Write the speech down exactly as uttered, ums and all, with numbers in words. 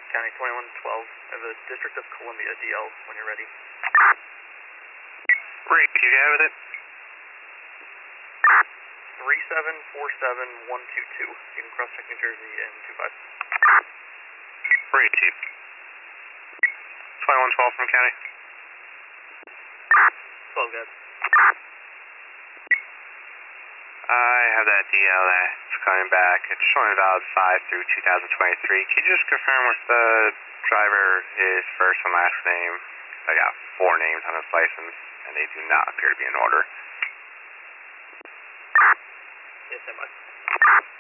County twenty-one twelve, uh, the District of Columbia, D L, when you're ready. Read, you got with it? three seven four seven one two two. You can cross check New Jersey and two five. Read, Chief. twenty-one twelve from County. twelve, guys. I have that D L that's coming back. It's showing valid five through two thousand twenty-three. Can you just confirm what's the driver, his first and last name? I got four names on his license, and they do not appear to be in order. Yes, I must.